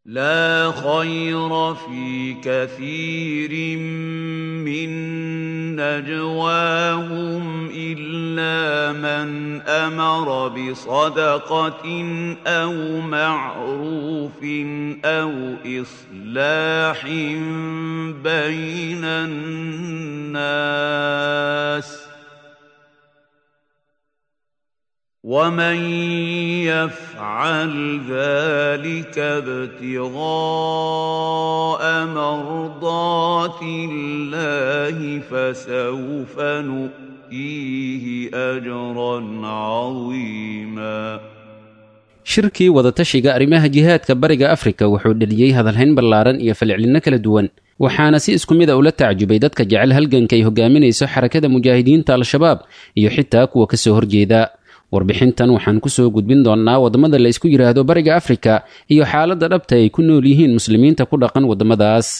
لا خير في كثير من نجواهم إلا من أمر بصدقة أو معروف أو إصلاح بين الناس ومن يفعل ذلك ابتغاء مرضات الله فسوف نؤتيه أجرا عظيما. shirkii wadatashiga arrimaha jihaadka bariga Afrika wuxuu dhaliyay hadalhayn ballaaran iyo falcelinno kala duwan, waxaana si isku mid ah ula tacjubay dadka jecel halganka ay hogaaminayso xarakada mujaahidiinta al-shabaab iyo xitaa kuwa ka soo horjeeda. warbixintan waxaan ku soo gudbin doonaa wadamada la isku yiraahdo bariga Afrika iyo xaaladda dhabta ay ku nool yihiin muslimiinta ku dhaqan wadamadaas.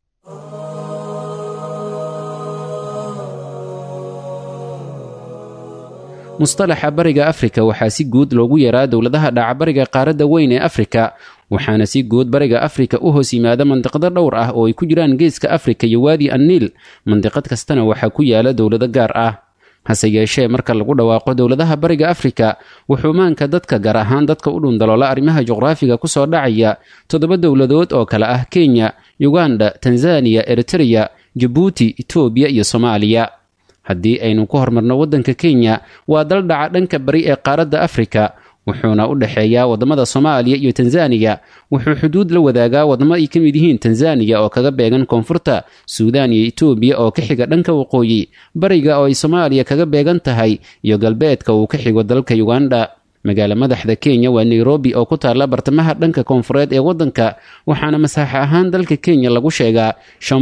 mustalaxa bariga Afrika waxaa si guud loogu yeeraa dowladaha dhaca bariga qaaradda weyn ee Afrika, waxaana si guud bariga Afrika u hoos yimaada mandiqado dhowr ah oo ay ku jiraan geeska Afrika iyo waadi an-Niil. mandiqad kastana waxaa ku yaala dowlado gaar ah. hase yeeshee marka lagu dhawaaqo dowladaha bariga Afrika wuxuu maanka dadka gaar ahaan dadka u dhundaloola arrimaha juqraafiga ku soo dhacaya 7 dowladood oo kala ah Kenya, Uganda, Tanzania, Eritrea, Djibouti, Ethiopia iyo Soomaaliya. haddii aynu ku hormarno waddanka Kenya, waa dal dhaca dhanka bari ee qaaradda Afrika, wuxuuna u dhaxeeyaa wadamada Soomaaliya iyo Tanzania. wuxuu xuduud la wadaagaa wadamo ay ka mid yihiin Tanzania oo kaga beegan koonfurta, Suudaan iyo Ethiopia oo ka xiga dhanka waqooyi, bariga oo ay Soomaaliya kaga beegan tahay, iyo galbeedka uu ka xigo dalka Uganda. magaala madaxda Kenya waa Nairobi oo ku taala bartamaha dhanka koonfureed ee waddanka, waxaana masaaxo ahaan dalka Kenya lagu sheegaa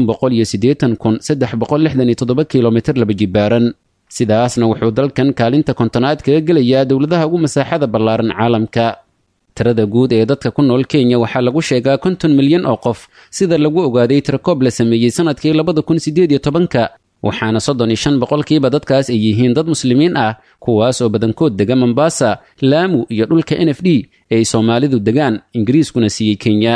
580,367 kilomitir laba jibaaran. sidaasna wuxuu dalkan kaalinta kontonaad kaga gelayaa dowladaha ugu masaaxada ballaaran caalamka. tirada guud ee dadka ku nool Kenya waxaa lagu sheegaa 50 milyan oo qof, sida lagu ogaaday tirakoob la sameeyey sanadkii 2018, waxaana 35% dadkaas ay yihiin dad muslimiin ah, kuwaas oo badankood dega Mombasa, Lamu iyo dhulka NFD ee Soomaalidu degaan, Ingiriiskuna siiyey Kenya.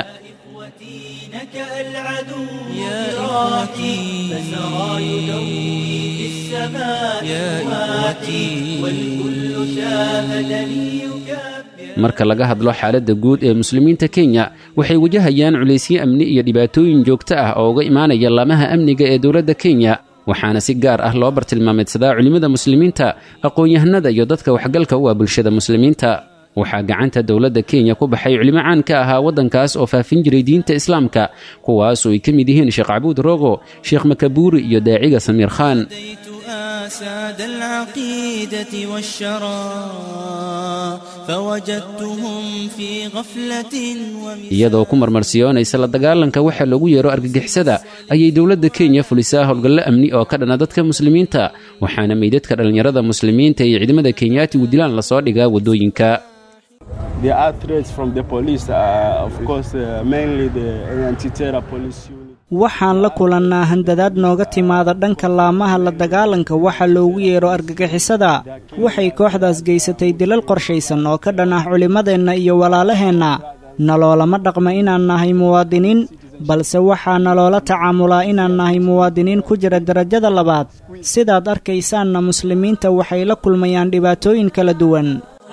marka laga hadlo xaaladda guud ee muslimiinta Kenya, waxay wajahayaan culaysyo amni iyo dhibaatooyin joogto ah oo uga imaanaya laamaha amniga ee dowladda Kenya, waxaana si gaar ah loo bartilmaameedsadaa culimada muslimiinta, aqoon-yahanada iyo dadka waxgalka u ah bulshada muslimiinta. waxaa gacanta dowladda Kenya ku baxay culimo caan ka ahaa waddankaas oo faafin jiray diinta Islaamka, kuwaas oo ay ka mid yihiin Sheekh Abuud Rogo, Sheekh Makaburi iyo daaciga Samiir Khan. ساد العقيدة والشرى فوجدتهم في غفلة iyadoo ku marmarsiyoonaysa la dagaalanka waxa lagu yeero argagixisada ayay dowladda Kenya fulisaa howlgallo amni oo ka dhana dadka muslimiinta, waxaana meydadka dhalinyarada muslimiinta iyo ciidamada Kenyaati u dilaan la soo dhigaa wadooyinka. There are threats from the police, of course, mainly the anti-terror police unit. waxaan la kulannaa handadaad nooga timaada dhanka laamaha la dagaalanka waxa loogu yeero argagixisada. waxay kooxdaas geysatay dilal qorshaysan oo ka dhan ah culimmadeenna iyo walaalaheenna. naloolama dhaqma inaan nahay muwaadiniin, balse waxaa naloola tacaamulaa inaan nahay muwaadiniin ku jira darajada labaad. sidaad arkaysaanna muslimiinta waxay la kulmayaan dhibaatooyin kala duwan.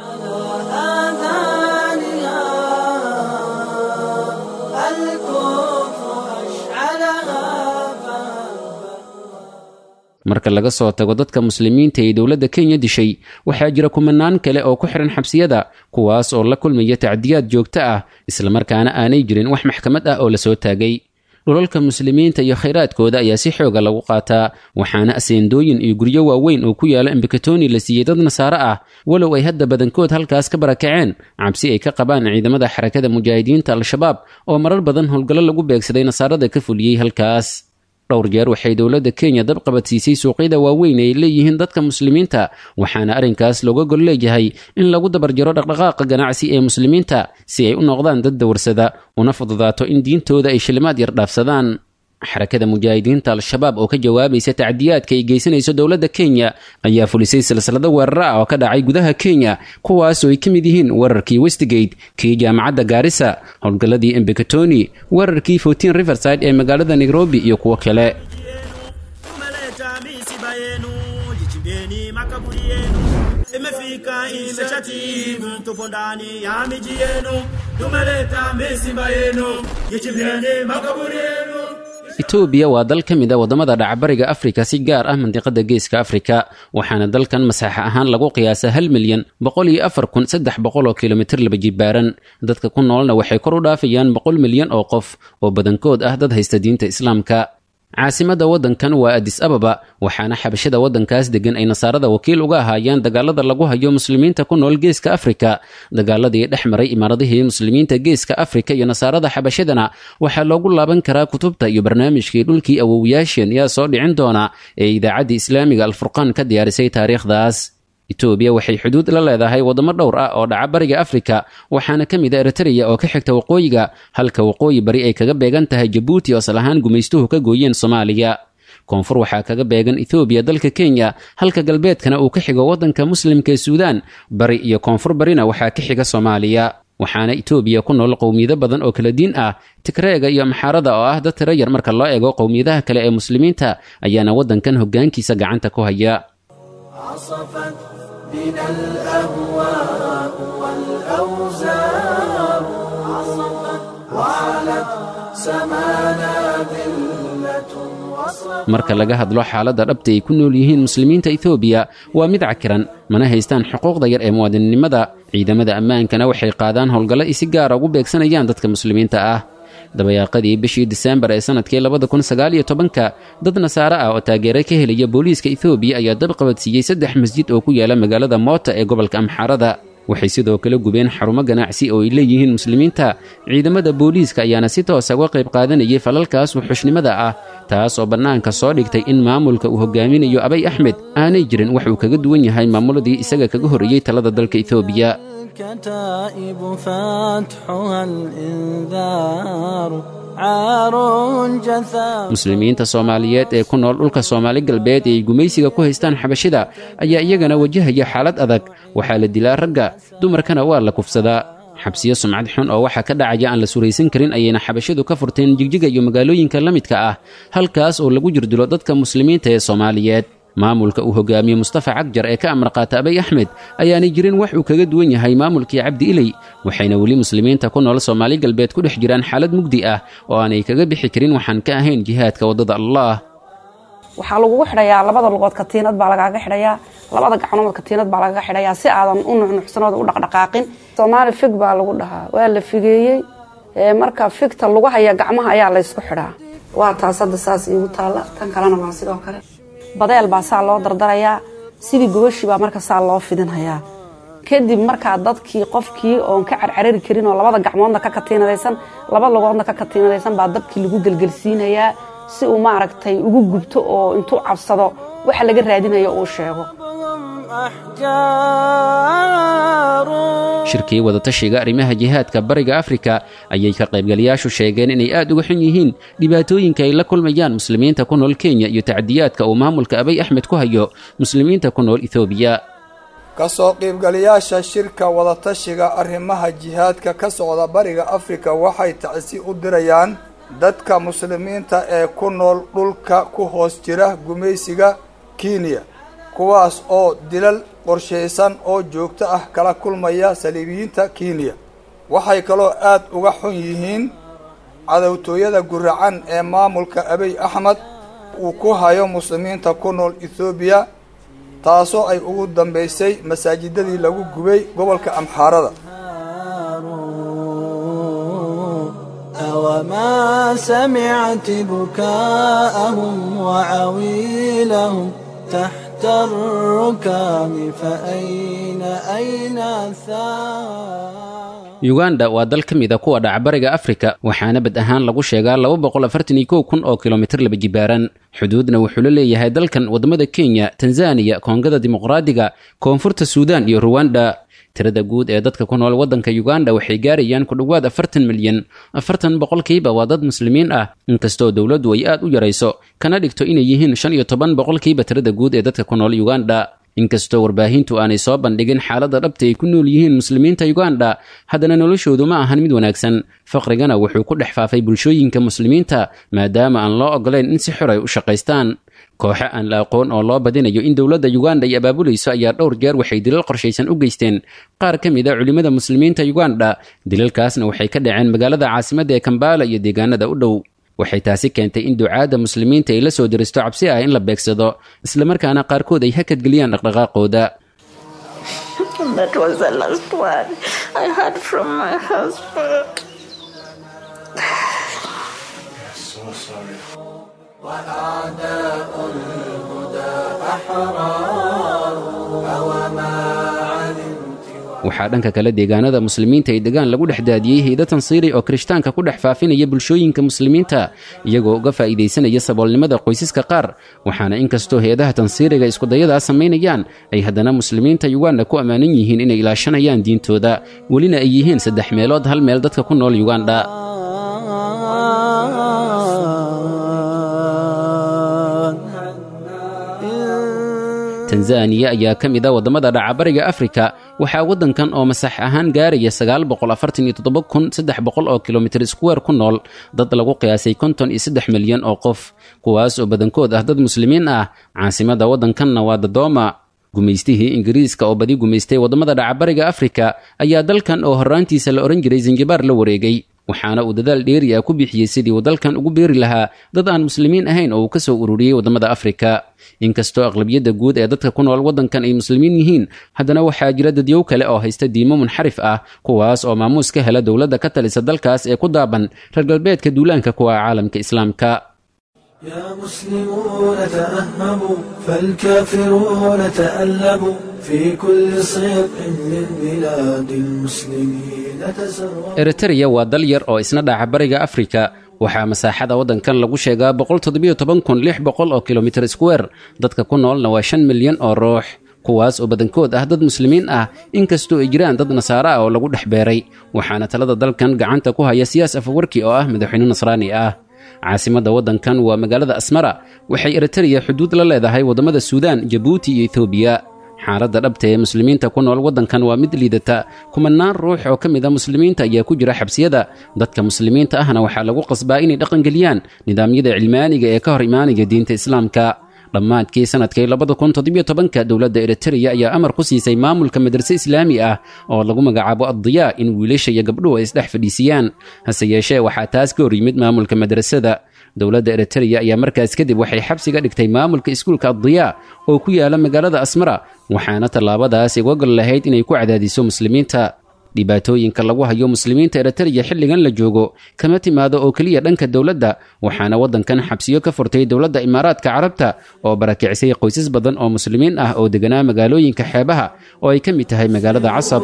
marka laga soo tago dadka muslimiinta ee dowladda Kenya dishay, waxaa jira kumanaan kale oo ku xiran xabsiyada, kuwaas oo la kulmaya tacdiyaad joogto ah, isla markaana aanay jirin wax maxkamad ah oo la soo taagay. dhulalka muslimiinta iyo khayraadkooda ayaa si xooga lagu qaataa, waxaana aseendooyin iyo guryo waaweyn oo ku yaala Embakatoni la siiyey dad Nasaare ah, walow ay hadda badankood halkaas ka barakaceen cabsi ay ka qabaan ciidamada xarakada mujaahidiinta al-shabaab oo marar badan howlgallo lagu beegsaday Nasaarada ka fuliyey halkaas. dhowr jeer waxay dowladda Kenya dab qabadsiisay suuqyada waaweyn ee leeyihiin dadka muslimiinta, waxaana arrinkaas looga gol leeyahay in lagu dabarjaro dhaqdhaqaaqa ganacsi ee muslimiinta si ay u noqdaan dad dawarsada una fududaato in diintooda ay shilimaad yar dhaafsadaan. xarakada mujaahidiinta al-shabaab oo ka jawaabaysa tacdiyaadka ay geysanayso dowladda kenya ayaa fulisay silsilado weeraro ah oo ka dhacay gudaha kenya kuwaas oo ay ka mid yihiin weerarkii westgate kii jaamacadda gaarisa howlgalladii embekatoni weerarkii 14 riverside ee magaalada nairobi iyo kuwo kale. Itoobiya waa dal ka mid ah wadamada dhacbariga Afrika si gaar ah mandiqada geeska Afrika waxaana dalkan masaaxa ahaan lagu qiyaasaa 1,104,300 kilomitir laba jibaaran dadka ku noolna waxay kor u dhaafayaan 100 milyan oo qof oo badankood ah dad haysta diinta Islaamka. caasimada wadankan waa Addis Ababa waxaana xabashada wadankaas degan ay nasaarada wakiil uga ahaayeen dagaalada lagu hayo muslimiinta ku nool geeska Afrika. dagaaladii dhexmaray imaaradihii muslimiinta geeska Afrika iyo nasaarada xabashadana waxaa loogu laaban karaa kutubta iyo barnaamijkii dhulkii awowyaasheen yaa soo dhicin doona ee idaacadda islaamiga Al-Furqaan ka diyaarisay taariikhdaas. Itoobiya waxay xuduud la leedahay wadamo dhowr ah oo dhaca bariga Afrika waxaana ka mid ah Eritrea oo ka xigta waqooyiga halka waqooyi bari ay kaga beegan tahay Djibouti oo salahaan gumaystuhu ka gooyeen Soomaaliya. koonfur waxaa kaga beegan Itoobiya dalka Kenya halka galbeedkana uu ka xigo wadanka muslimka ee Suudaan bari iyo koonfur barina waxaa ka xiga Soomaaliya. waxaana Itoobiya ku nool qowmiyado badan oo kala diin ah Tigreega iyo Amxaarada oo ah dad tiro yar marka loo eego qowmiyadaha kale ee muslimiinta ayaana wadankan hoggaankiisa gacanta ku haya. بنا الأهواء والأوزار وعلت سمانا ذلة marka laga hadlo xaaladda dhabta ay ku nool yihiin muslimiinta Itoobiya waa mid cakiran mana haystaan xuquuqda yar ee muwaadininnimada ciidamada ammaankana waxay qaadaan howlgallo si gaar ah ugu beegsanayaan dadka muslimiinta ah. dabayaaqadii bishii December ee sanadkii 2019 dad nasaara ah oo taageero ka helaya booliiska Itoobiya ayaa dab qabadsiiyay 3 masjid oo ku yaala magaalada Mota ee gobolka Amxaarada. waxay sidoo kale gubeen xarumo ganacsi oo ay leeyihiin muslimiinta. ciidamada booliiska ayaana si toos ah uga qayb qaadanayay falalkaas wuxuushnimada ah taas oo bannaanka soo dhigtay in maamulka uu hogaaminayo Abiy Ahmed aanay jirin wax uu kaga duwan yahay maamuladii isaga kaga horreeyay talada dalka Itoobiya. كتائب فتحها الإنذار عار جثام muslimiinta Soomaaliyeed ee ku nool dhulka Soomaali galbeed ee gumaysiga ku haystaan xabashida ayaa iyagana wajahaya xaalad adag waxaa la dilaa ragga dumarkana waa la kufsadaa. xabsiyo sumcad xun oo waxa ka dhacaya aan la suraysan karin ayayna xabashidu ka furteen Jigjiga iyo magaalooyinka la midka ah halkaas oo lagu jirdilo dadka muslimiinta ee Soomaaliyeed. maamulka uu hogaamiyo Mustafa Cagjar ee ka amar qaata Abiy Ahmed ayaanay jirin wax uu kaga duwan yahay maamulkii Cabdi Ilay waxayna wali muslimiinta ku nool Soomaali galbeed ku dhex jiraan xaalad mugdi ah oo aanay kaga bixi karin waxaan ka ahayn jihaadka wadada Allah. waxaa lagu xidhayaa labada lugood katiinad baa lagaaga xidhayaa labada gacanood katiinad baa lagaga xidhayaa si aadan u nuxnuxsanooda u dhaqdhaqaaqin. Soomaali fig baa lagu dhahaa waa la figeeyay marka figta lagu haya gacmaha ayaa la isku xidhaa. waa taas hadda saas igu taala tan kalena waa sidoo kale badeel baa saa loo dardarayaa sidii gobashii baa marka saa loo fidinhayaa. kadib markaa dadkii qofkii oon ka carcarari karin oo labada gacmoodna ka katiinadaysan laba lugoodna ka katiinadaysan baa dabkii lagu gelgelsiinayaa si uu maaragtay ugu gubto oo intuu cabsado waxa laga raadinayo uu sheego. shirkii wadatashiga arrimaha jihaadka bariga Afrika ayay ka qaybgalayaashu sheegeen inay aad uga xun yihiin dhibaatooyinka ay la kulmayaan muslimiinta ku nool Kenya iyo tacdiyaadka uu maamulka Abiy Ahmed ku hayo muslimiinta ku nool Itoobiya. kasoo qaybgalayaasha shirka wadatashiga arrimaha jihaadka ka socda bariga Afrika waxay tacsi u dirayaan dadka muslimiinta ee ku nool dhulka ku hoos jira gumaysiga Kenya kuwaas oo dilal qorsheysan oo joogto ah kala kulmaya saliibiyiinta Kenya. waxay kaloo aad uga xun yihiin cadawtooyada guracan ee maamulka Abiy Ahmed uu ku hayo muslimiinta ku nool Itoobiya taasoo ay ugu dambeysay masaajidadii lagu gubay gobolka Amxaarada. وما سمعت بكاءهم وعويلهم تحت الركام فأين الثار. Uganda waa dal ka mid ah kuwa dhacbariga Afrika waxaana bad ahaan lagu sheegaa 241,000 oo kilomitir laba jibaaran. xuduudna wuxuu la leeyahay dalkan wadamada Kenya, Tanzania, Koongada Dimuqraadiga, Koonfurta Suudaan iyo Rwanda. tirada guud ee dadka ku nool waddanka Uganda waxay gaarayaan ku dhawaad 40 milyan 40% waa dad muslimiin ah inkastoo dawladdu ay aad u yarayso kana dhigto inay yihiin 15% tirada guud ee dadka ku nool Uganda inkastoo warbaahintu aanay soo bandhigin xaaladda dhabta ay ku nool yihiin muslimiinta Uganda haddana noloshoodu ma ahan mid wanaagsan faqrigana wuxuu ku dhex faafay bulshooyinka muslimiinta maadaama aan loo ogoleyn in si xor ay u shaqaystaan kooxo aan la aqoon oo loo badinayo in dowladda Uganda ay abaabulayso ayaa dhowr jeer waxay dilal qorshaysan u geysteen qaar ka mid ah culimada muslimiinta Uganda dilalkaasna waxay ka dhaceen magaalada caasimadda ee Kampala iyo deegaanada u dhow waxay taasi keentay in ducaada muslimiinta ay la soo diristo cabsi ah in la beegsado isla markaana qaarkood ay hakad geliyaan dhaqdhaqaaqooda That was the last word I heard from my husband. So sorry. وأعداء الهدى أحرار وما علمت waxaa dhanka kale deegaanada muslimiinta ay degaan lagu dhex daadiyey hay'ado tansiiri oo kirishtaanka ku dhex faafinaya bulshooyinka muslimiinta iyagoo uga faa'iideysanaya saboolnimada qoysaska qaar waxaana inkastoo hay'adaha tansiiriga isku dayadaas samaynayaan ay haddana muslimiinta Uganda ku amaanan yihiin inay ilaashanayaan diintooda welina ay yihiin 3 meelood hal meel dadka ku nool Uganda Tanzania ayaa ka mid ah wadamada dhaca bariga Afrika waxaa wadankan oo masax ahaan gaaraya 947,300 oo kilomitir square ku nool dad lagu qiyaasay 53 milyan oo qof kuwaas oo badankood ah dad muslimiin ah caasimada wadankanna waa Dodoma gumaystihii Ingiriiska oo badi gumaystay wadamada dhaca bariga Afrika ayaa dalkan oo horaantiisa la oran jiray Zanzibar la wareegay waxaana uu dadaal dheeri ah ku bixiyay sidii uu dalkan ugu beeri lahaa dad aan muslimiin ahayn oo uu ka soo ururiyay wadamada Afrika inkastoo aqlabiyada guud ee dadka ku nool wadankan ay muslimiin yihiin haddana waxaa jira dadyow kale oo haysta diimo munxarif ah kuwaas oo maamuus ka hela dowladda ka talisa dalkaas ee ku daaban reer galbeedka duulaanka kuwa caalamka islaamka يا مسلمون تأهبوا فالكافرون تألبوا في كل صيق من بلاد المسلمين تسربوا Eritrea waa dal yar oo isna dhaca bariga Afrika waxaa masaaxada wadankan lagu sheegaa 117,600 oo kilomitir square dadka ku noolna waa 5 milyan oo ruux kuwaas oo badankood ah dad muslimiin ah inkastoo ay jiraan dad nasaara ah oo lagu dhex beeray waxaana talada dalkan gacanta ku haya Siyaas Afwerki oo ah madaxweyne nasraani ah caasimada wadankan waa magaalada Asmara waxay Eritrea xuduud la leedahay wadamada Suudaan, Djibouti iyo Ethiopia xaaladda dhabta ee muslimiinta ku nool wadankan waa mid liidata kumanaan ruux oo ka mid ah muslimiinta ayaa ku jira xabsiyada dadka muslimiinta ahna waxaa lagu qasbaa inay dhaqan geliyaan nidaamyada cilmaaniga ee ka hor imaanaya diinta islaamka dhammaadkii sanadkii 2017 dowladda Eritrea ayaa amar ku siisay maamulka madrasa islaami ah oo lagu magacaabo Ad-Diya in wiilasha iyo gabdhuhu ay isdhex fadhiisiyaan hase yeeshee waxaa taas ka hor yimid maamulka madrasada dowladda Eritrea ayaa markaas kadib waxay xabsiga dhigtay maamulka iskuulka Ad-Diya oo ku yaala magaalada Asmara waxaana tallaabadaas uga gol lahayd inay ku cadaadiso muslimiinta dhibaatooyinka lagu hayo muslimiinta Eritrea xilligan la joogo kama timaado oo kaliya dhanka dowladda waxaana wadankan xabsiyo ka furtay dowladda Imaaraadka Carabta oo barakicisay qoysas badan oo muslimiin ah oo deganaa magaalooyinka xeebaha oo ay ka mid tahay magaalada Casab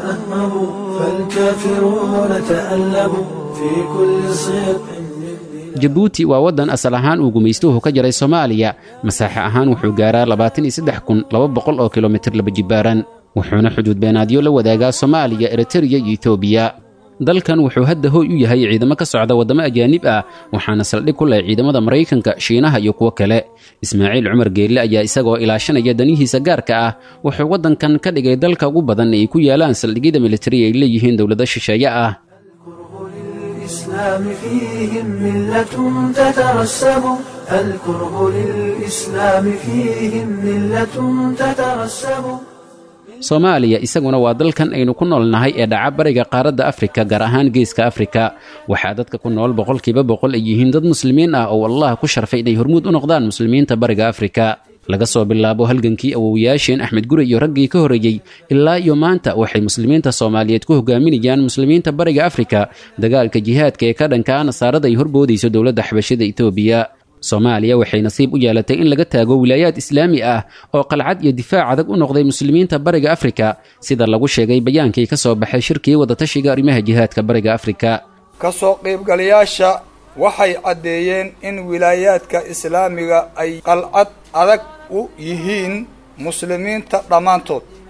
Djibouti waa wadan asal ahaan uu gumaystuhu ka jaray Soomaaliya masaaxo ahaan wuxuu gaaraa 23,200 oo kilomitir laba jibaaran wuxuuna xuduud beenaadyo la wadaagaa Soomaaliya, Eritrea iyo Ethiopia dalkan wuxuu hadda hooy u yahay ciidamo ka socda wadamo ajaanib ah waxaana saldhig ku leh ciidamada Mareykanka, Shiinaha iyo kuwa kale Ismaaciil Cumar Geelle ayaa isagoo ilaashanaya danihiisa gaarka ah wuxuu wadankan ka dhigay dalka ugu badan ee ku yaalaan saldhigyada militari ay leeyihiin dowlado shisheeye ah الإسلام فيهم ملة تترسب الكره للإسلام فيهم ملة تترسب Soomaaliya isaguna waa dalkan aynu ku noolnahay ee dhaca bariga qaaradda Afrika gaar ahaan geeska Afrika waxaa dadka ku nool 100% ay yihiin dad muslimiin ah oo Allah ku sharfay inay hormuud u noqdaan muslimiinta bariga Afrika laga soo bilaabo halgankii awoowayaasheen Axmed Gure iyo raggii ka horeeyay ilaa iyo maanta waxay muslimiinta Soomaaliyeed ku hogaaminayaan muslimiinta bariga Afrika dagaalka jihaadka ee ka dhanka ah nasaarada ay horboodayso dowladda xabashida Itoobiya Soomaaliya waxay nasiib u yeelatay in laga taago wilaayad islaami ah oo qalcad iyo difaac adag u noqday muslimiinta bariga Afrika sida lagu sheegay bayaankii ka soo baxay shirkii wada tashiga arrimaha jihaadka bariga Afrika ka soo qaybgalayaasha waxay cadeeyeen in wilaayadka islaamiga ay qalcad adag u yihiin muslimiinta dhamaantood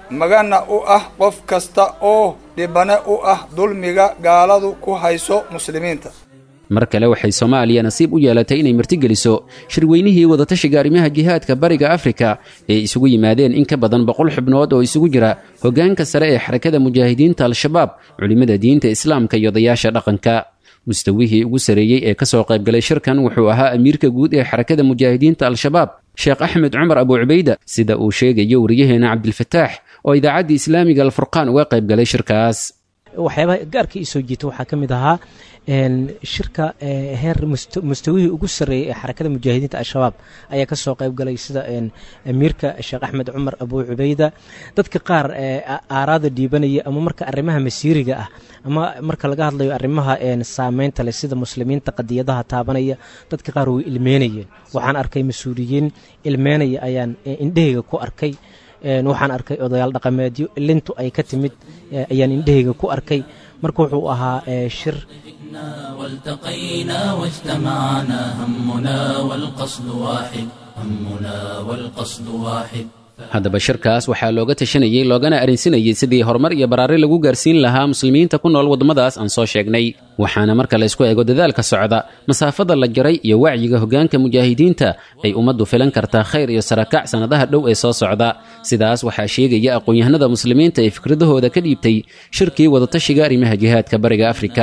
magana u ah qof kasta oo dhibane u ah dulmiga gaaladu ku hayso muslimiinta. mar kale waxay Soomaaliya nasiib u yeelatay inay martigeliso shirweynihii wadatashiga arrimaha jihaadka bariga Afrika ee isugu yimaadeen in ka badan 100 xubnood oo isugu jira hoggaanka sare ee xarakada mujaahidiinta al-shabaab, culimada diinta islaamka iyo odayaasha dhaqanka. mustawihii ugu sareeyay ee ka soo qayb galay shirkan wuxuu ahaa amiirka guud ee xarakada mujaahidiinta al-shabaab, Sheekh Axmed Cumar Abu Ubayda, sida uu sheegayo wariyaheena Cabdilfataax oo idaacadda Islaamiga al-Furqaan uga qayb galay shirkaas. waxyaabaha gaarka soo jiita waxaa ka mid ahaa shirka heer mustawihii ugu sareeyay ee xarakada mujaahidiinta al-shabaab ayaa ka soo qayb galay sida amiirka Sheekh Axmed Cumar Abu Ubayda. dadka qaar aaraada dhiibanaya ama marka arrimaha masiiriga ah ama marka laga hadlayo arrimaha saameynta leh sida muslimiinta qadiyadaha taabanaya, dadka qaar way ilmeynayeen. waxaan arkay mas'uuliyiin ilmeynaya ayaan indhahayga ku arkay. waxaan arkay odayaal dhaqameedyo lintu ay ka timid ayaan indhahayga ku arkay. marka wuxuu ahaa shir والتقينا واجتمعنا همنا والقصد واحد همنا والقصد واحد. haddaba shirkaas waxaa looga tashanayay loogana arinsinayay sidii horumar iyo baraare lagu gaarsiin lahaa muslimiinta ku nool waddamadaas aan soo sheegnay. waxaana marka la isku eego dadaalka socda, masaafada la jaray iyo wacyiga hoggaanka mujaahidiinta ay ummaddu filan kartaa khayr iyo sarakac sanadaha dhow ee soo socda. sidaas waxaa sheegaya aqoon-yahanada muslimiinta ee fikradahooda ka dhiibtay shirkii wadatashiga arrimaha jihaadka bariga Afrika.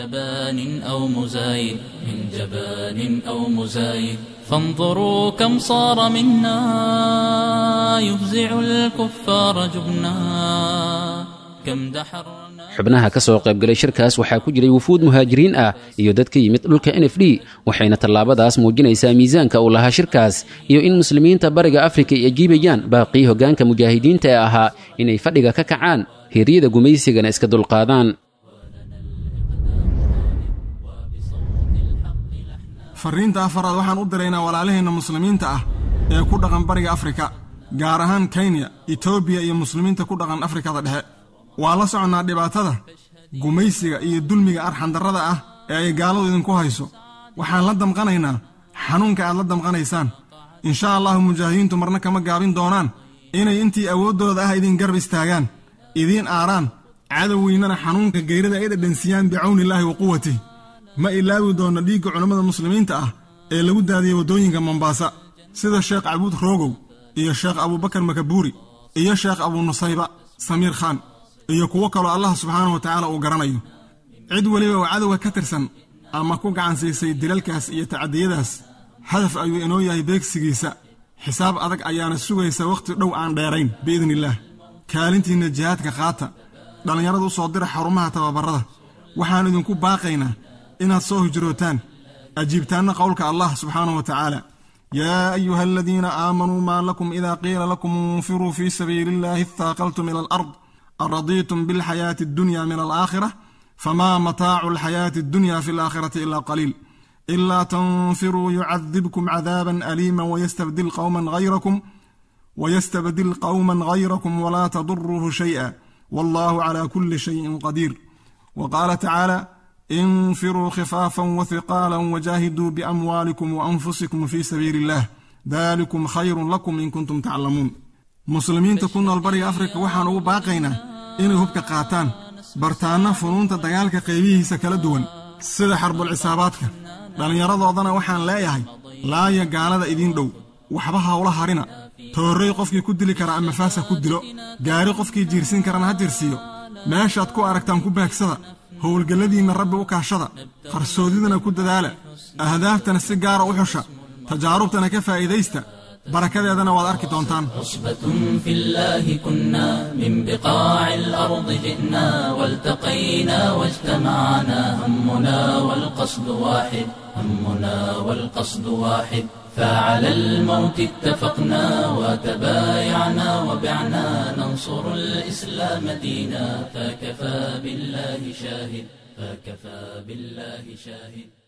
فانظروا كم صار منا يفزع الكفار جبنا كم دحرنا. xubnaha ka soo qayb galay shirkaas waxaa ku jiray wufuud muhaajiriin ah iyo dad ka yimid dhulka NFD, waxayna tallaabadaas muujinaysaa miisaanka uu lahaa shirkaas iyo in muslimiinta bariga Afrika ay ajiibayaan baaqii hoggaanka mujaahidiinta ee ahaa inay fadhiga ka kacaan, heeryada gumaysigana iska dulqaadaan. fariinta afaraad waxaan u diraynaa walaalaheena muslimiinta ah ee ku dhaqan bariga Afrika, gaar ahaan Kenya, Ethiopia iyo muslimiinta ku dhaqan Afrikada dhexe. waa la soconaa dhibaatada gumaysiga iyo dulmiga arxan darrada ah ee ay gaaladu idinku hayso. waxaan la damqanaynaa xanuunka aad la damqanaysaan. insha Allah mujaahidiintu marna kama gaabin doonaan inay intii awoodooda ah idin garab istaagaan, idin aaraan cadowgiinana xanuunka geerida ay dhadhansiyaan bicawnillaahi wa quwwatihi. ma ilaawi doona dhiigga culimmada muslimiinta ah ee lagu daadiyey waddooyinka Mombasa sida Sheekh Abuud Rogow iyo Sheekh Abubakar Makabuuri iyo Sheekh Abu Nusayba Samiir Khan iyo kuwo kaloo Allah subxaanahu wa tacaala uu garanayo. cid waliba oo cadowga ka tirsan ama ku gacan siisay dilalkaas iyo tacadiyadaas, hadaf ayuu inoo yahay beegsigiisa. xisaab adag ayaana sugaysa wakhti dhow aan dheerayn biidnillaah. kaalintiinna jihaadka qaata, dhallinyarada u soo dira xarumaha tababarada. waxaan idinku baaqaynaa inaad soo hijrootaan, ajiibtaanna qowlka Allah subxaanahu wa tacaala: yaa ayuha aladiina aamanuu maa lakum idaa qiila lakum infiruu fii sabiili illaahi ittaaqaltum ila alard aradiitum bilxayaati addunya min alaakhira famaa mataacu alxayaati addunya fi alaakhirati ilaa qaliil ilaa tanfiruu yucadibkum cadaaban aliiman wayastabdil qowman gayrakum walaa taduruuhu shay'a wallaahu calaa kulli shayin qadiir. waqaala tacaala: انفروا خفافا وثقالا وجاهدوا بأموالكم وأنفسكم في سبيل الله ذلكم خير لكم إن كنتم تعلمون. مسلمين تكونوا البري أفريقيا وحان ugu baaqayna inay hubka qaataan, bartaana funuunta dagaalka qaybihiisa kala duwan sida xarbul cisaabaadka. dhallinyaradoodana waxaan leeyahay laaya gaalada idin dhow, waxba hawla harina. toorey qofkii ku dili kara ama faasa ku dilo, gaari qofkii jiirsin karana ha jirsiyo. meeshaad ku aragtaan ku baagsada, howlgalladiinna rabbi u kaashada, qarsoodidana ku dadaala, ahdaaftana si gaara u xusha, tajaarubtana ka faa'iidaysta, barakadeedana waad arki doontaan. عصبة في الله كنا من بقاع الأرض جئنا والتقينا واجتمعنا همنا والقصد واحد همنا والقصد واحد فعلى الموت اتفقنا وتبايعنا وبعنا ننصر الإسلام دينا فكفى بالله شاهد